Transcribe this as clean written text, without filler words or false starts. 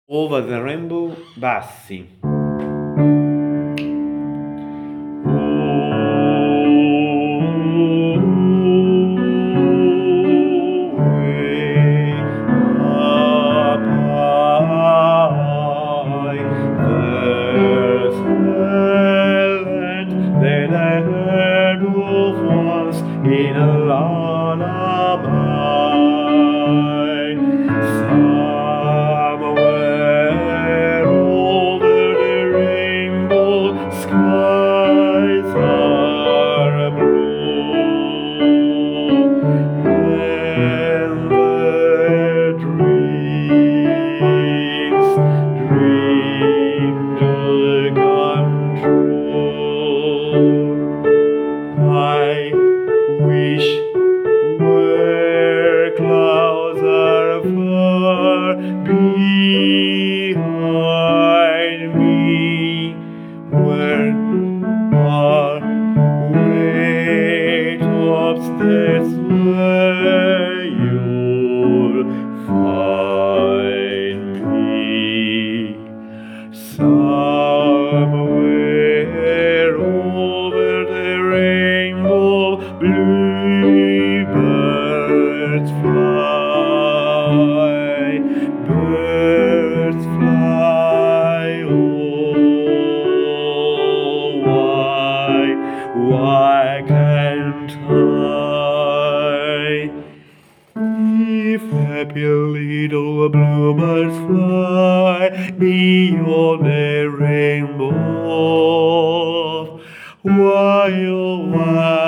Over the Rainbow Bassi. That I heard of once in a lullaby. Somewhere over the rainbow skies are blue, and the dreams dreamed will come true. I wish where clouds are far behind me, where are way tops, that's where you'll find me. Somewhere over the rainbow, bluebirds fly, birds fly. Oh, why can't I? If happy little bluebirds fly beyond the rainbow, why, oh, why